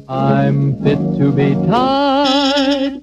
I'm fit to be tied.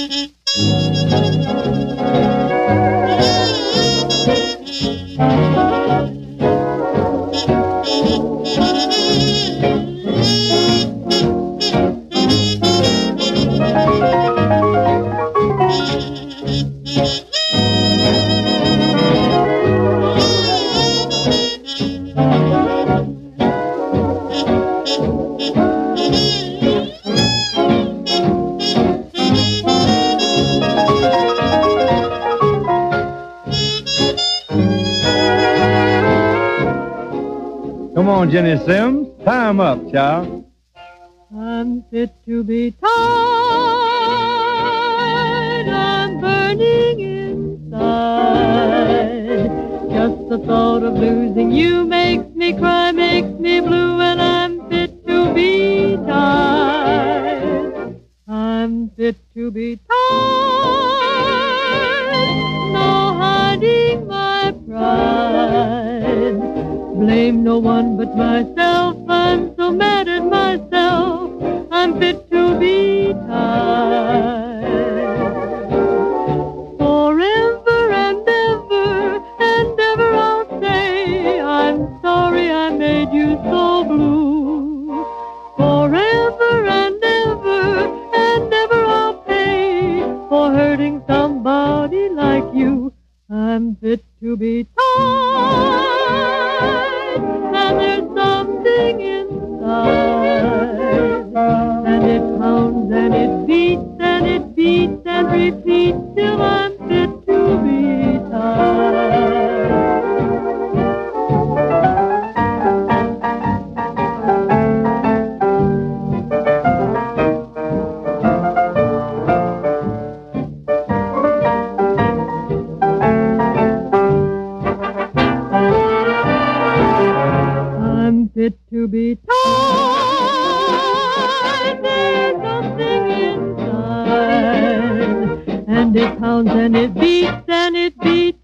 Come on, Jenny Sims. Tie 'em up, child. I'm fit to be tied. I'm burning inside. Just the thought of losing you makes me cry, makes me blue, and I'm fit to be tied. I'm fit to be tied. No hiding my pride. Blame no one but myself. I'm so mad at myself. I'm fit to be tied. Forever and ever I'll say, I'm sorry I made you so blue. Forever and ever I'll pay for hurting somebody like you. I'm fit to be tied. And there's something inside, and it pounds and it beats and it beats and repeats till I'm fit to be tied. I'm fit to be tied. There's something inside, and it pounds and it beats